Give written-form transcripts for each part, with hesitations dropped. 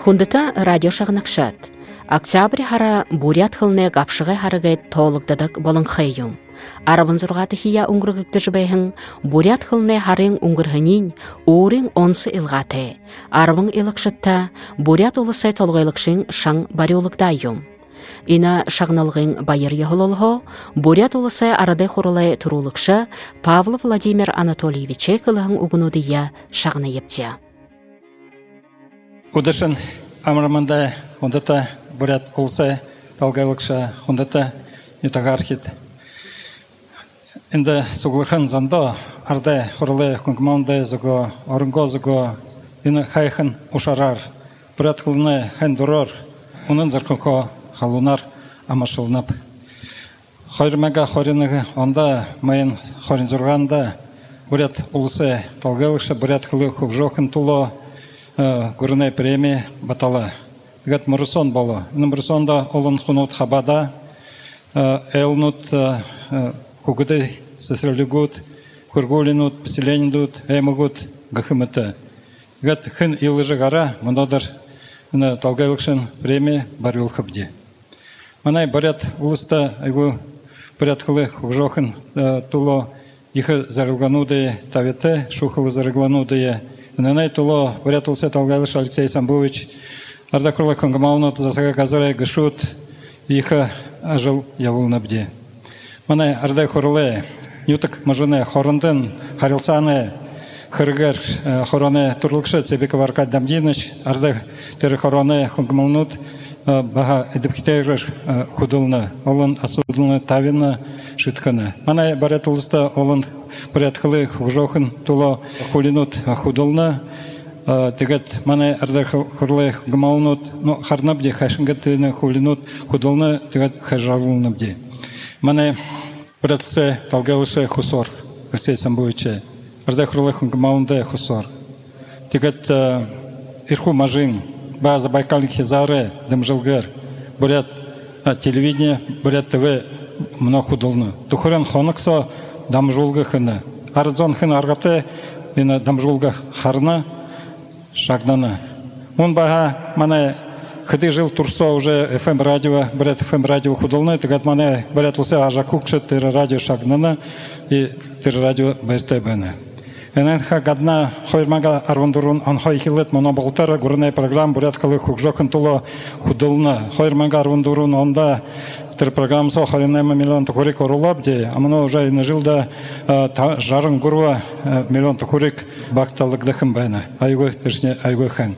Хундата радио шагнакшат. Октябрь хара бурят хылне гапшыгай харыгай толыгдадык болын хайюм. Арабын зургаты хия уңгыргыкты жбайхын, бурят хылне харың уңгырхынин, уырың онсы илгаты. Арабын илыкшытта, бурят улысай толгайлыкшын шаң бариулыкдайюм. Ина шагналгын байыр яхылолхо, бурят улысай арадай хорулай турулыкшы Павло Владимир Анатольевиче кылыхын угунудыя шагны епте. Удышын амраманда ондата бурят улысай толгайлыкшы ондата нетагархит. Инде суглыхын зондо ардай хорулай кунгмандай зого, орынго зого, ина хайхын ушарар, бурят кылыны хэн дурор, унын заркынко халунар амашылынып. Хойрмага хорыныгы онда майын хорин зурганда бурят улысы толгайлыкшы бурят кылы хубжохын туло гурынай премия батала. Гат мурусон боло. Мурусонда олон хунут хабада элнут хугыды сесрелигут, кургулинут, поселенидут, эмугут гахымыты. Гат хын илыжы гара мынадыр толгайлыкшын премия барюл хабди. Манай бурят улыста айгу бурят кылы хубжохын туло ихы зарылгануды таветы, шухылы зарылгануды. Нанай туло бурят улысы толгайлыш Алексей Самбович арда курлы хунгамалнут засага казарай гышут ихы ажыл явул набди. Манай арда курлы нютык мажуны хорындын харилсаны хыргар хороны турлыкшы Цебеков Аркадий Дамдинович арда тері хороны хунгамалнут баха эдипкитейр худылны, олон асудылны тавины шытканы. Манай бурят улыста олон бурят кылы хужохын туло хулинут худылны, тегет манай арда хурлы гамалнут, но харнабди хашынгатыны хулинут худылны, тегет хажалунабди. Манай буратсы толгайлышы хусор, Алексей Самбовиче, арда хурлы гамалнды хусор. Тегет ирху мажин, ба Забайкальник хизары, дымжылгыр, бурят телевидение, бурят ТВ много худылны. Тухурен хоныксо дамжулгы хыны. Арзон хын аргаты ина дамжулгы харны шагнаны. Он бага мана хыды жил турсо уже FM радио, бурят FM радио худылны, тегат мана бурят лыса ажакукшы тыр радио шагнаны и тыр радио БРТ-быны. Энэнха гадна хойрмага арвандурун анхой хилет моноболтара гурнай программ бурят кылы хукжокын туло худылны. Хойрмага арвандурун онда тыр программ со харинайма миллион тукурик орулабди, а мно уже и нажилда жарың гурва миллион тукурик бакталыгдахым байна. Айгой тышне айгой хан.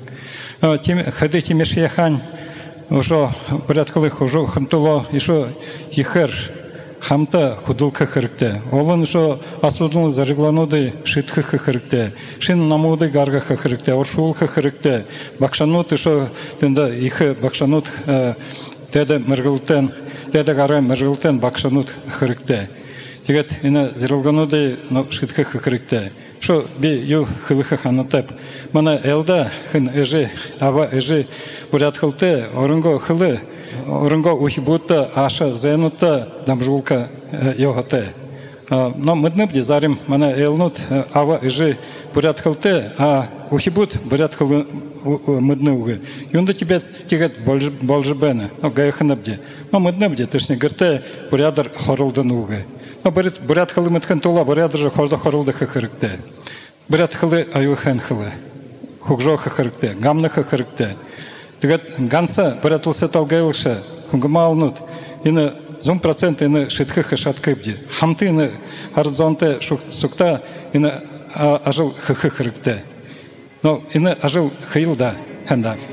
Хады тимешье хан ушо бурят кылы хукжокын туло ишо ихер хамта худылка хырыкте. Олон шо асудын зарыглануды шитхы хырыкте. Шин намуды гарга хырыкте. Оршул хырыкте. Бакшанут шо тенда ихы бакшанут теде мыргылтен, теде гара мыргылтен бакшанут хырыкте. Тегет ина зарыглануды шитхы хырыкте. Шо би ю хылыха ханатеп. Мана элда хын эжи, аба эжи бурят хылте, орынго хылы. Орынго ухибутта, аша зенутта, дамжулка йогате. Но мыдныбди зарим мана элнут, ава эжи бурят хылте, а ухибут бурят хылы мыднывы. Юнда тебе тигет больше бена, но гайханабди. Но мыдныбди, тышни гырте бурядар хорылданугы. Но бурят хылы мыдхан тула, бурядар же хорылды хырыкте. Бурят хылы аюхан хылы. Хукжо хырыкте, гамны хырыкте. Тегет ганса буратылсы толгайлыкшы хунгамалнут ины зум процент ины шитхы хышаткыбди. Хамты ины горизонте сукта ины ажыл хырыкте. Но ины ажыл хыйлда ханда.